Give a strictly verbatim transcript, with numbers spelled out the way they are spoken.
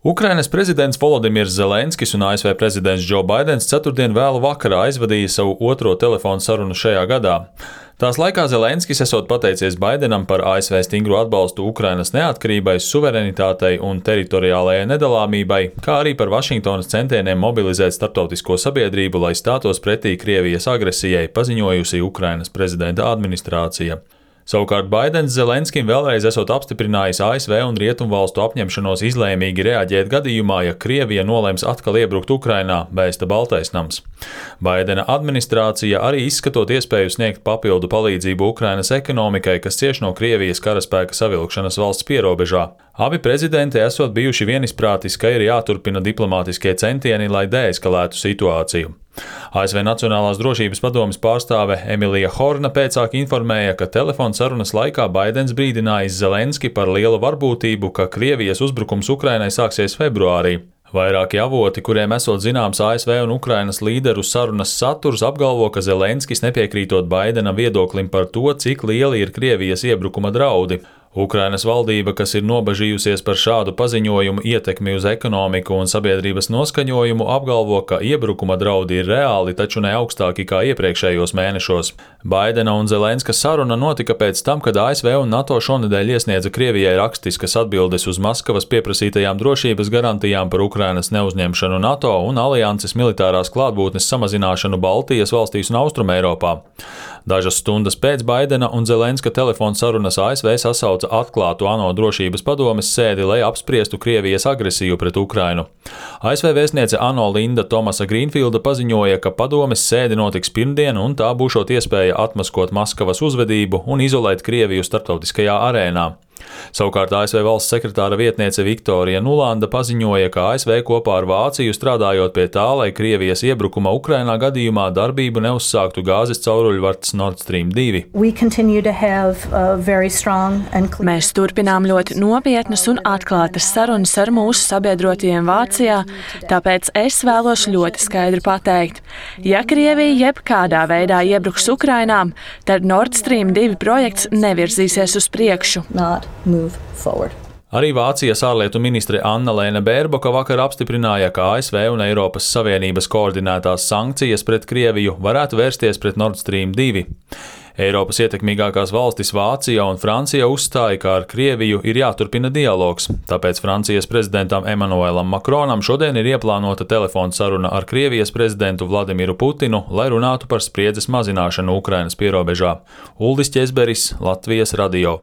Ukrainas prezidents Volodimirs Zelenskis un A S V prezidents Džo Baidens ceturtdien vēlu vakarā aizvadīja savu otro telefonu sarunu šajā gadā. Tās laikā Zelenskis esot pateicies Baidenam par A S V stingru atbalstu Ukrainas neatkarībai, suverenitātei un teritoriālajai nedalāmībai, kā arī par Vašingtonas centieniem mobilizēt starptautisko sabiedrību, lai stātos pretī Krievijas agresijai, paziņojusi Ukrainas prezidenta administrācija. Savukārt Baidens Zelenskim vēlreiz esot apstiprinājis A S V un Rietumvalstu apņemšanos izlēmīgi reaģēt gadījumā, ja Krievija nolems atkal iebrukt Ukrainā, vēsta Baltais nams. Baidena administrācija arī izskatot iespēju sniegt papildu palīdzību Ukrainas ekonomikai, kas cieš no Krievijas karaspēka savilkšanas valsts pierobežā. Abi prezidenti esot bijuši vienisprātis, ka ir jāturpina diplomātiskie centieni, lai deeskalētu situāciju. A S V Nacionālās drošības padomes pārstāve Emilija Horna pēcāk informēja, ka telefona sarunas laikā Baidens brīdinājis Zelenski par lielu varbūtību, ka Krievijas uzbrukums Ukrainai sāksies februārī. Vairāki avoti, kuriem esot zināms A S V un Ukrainas līderu sarunas saturs, apgalvo, ka Zelenskis nepiekrītot Baidena viedoklim par to, cik lieli ir Krievijas iebrukuma draudi. Ukrainas valdība, kas ir nobažījusies par šādu paziņojumu ietekmi uz ekonomiku un sabiedrības noskaņojumu, apgalvo, ka iebrukuma draudi ir reāli, taču ne augstāki kā iepriekšējos mēnešos. Baidena un Zelenska saruna notika pēc tam, kad A S V un NATO šonedēļ iesniedza Krievijai rakstiskas atbildes uz Maskavas pieprasītajām drošības garantijām par Ukrainas neuzņemšanu NATO un alianses militārās klātbūtnes samazināšanu Baltijas valstīs un Austrumeiropā. Dažas stundas pēc Baidena un Zelenska telefona sarunas A S V sasauca atklātu ANO drošības padomes sēdi, lai apspriestu Krievijas agresiju pret Ukrainu. A S V vēstniece ANO Linda Tomasa Grīnfilda paziņoja, ka padomes sēdi notiks pirmdien un tā būšot iespēja atmaskot Maskavas uzvedību un izolēt Krieviju starptautiskajā arēnā. Savukārt A S V valsts sekretāra vietniece Viktorija Nulanda paziņoja, ka A S V kopā ar Vāciju strādājot pie tā, lai Krievijas iebrukuma Ukrainā gadījumā darbību neuzsāktu gāzes cauruļvads Nord Stream divi. Mēs turpinām ļoti nopietnas un atklātas sarunas ar mūsu sabiedrotajiem Vācijā, tāpēc es vēlos ļoti skaidri pateikt, ja Krievija jebkādā veidā iebruks Ukrainā, tad Nord Stream divi projekts nevirzīsies uz priekšu. Arī Vācijas ārlietu ministre Anna-Lēne Bērboka vakar apstiprināja, ka A S V un Eiropas Savienības koordinētās sankcijas pret Krieviju varētu vērsties pret Nord Stream divi. Eiropas ietekmīgākās valstis Vācija un Francija uzstāja, ka ar Krieviju ir jāturpina dialogs, tāpēc Francijas prezidentam Emanuēlam Makronam šodien ir ieplānota telefona saruna ar Krievijas prezidentu Vladimiru Putinu, lai runātu par spriedzes mazināšanu Ukrainas pierobežā. Uldis Ķezberis, Latvijas radio.